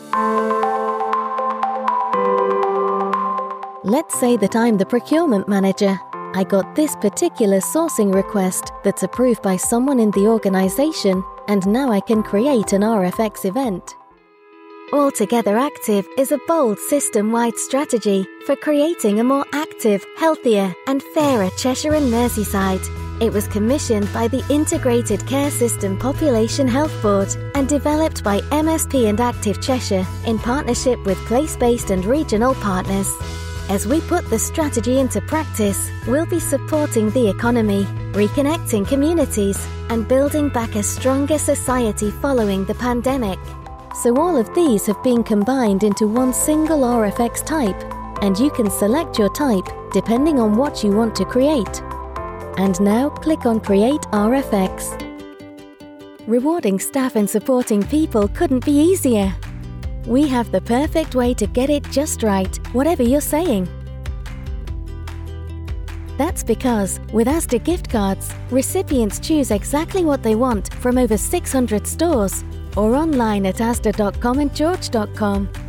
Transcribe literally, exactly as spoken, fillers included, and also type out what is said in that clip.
Let's say that I'm the procurement manager. I got this particular sourcing request that's approved by someone in the organization, and now I can create an R F X event. Altogether Active is a bold system-wide strategy for creating a more active, healthier and fairer Cheshire and Merseyside. It was commissioned by the Integrated Care System Population Health Board and developed by M S P and Active Cheshire in partnership with place-based and regional partners. As we put the strategy into practice, we'll be supporting the economy, reconnecting communities, and building back a stronger society following the pandemic. So all of these have been combined into one single R F X type, and you can select your type depending on what you want to create. And now click on Create R F X. Rewarding staff and supporting people couldn't be easier. We have the perfect way to get it just right, whatever you're saying. That's because, with Asda gift cards, recipients choose exactly what they want from over six hundred stores, or online at asda dot com and george dot com.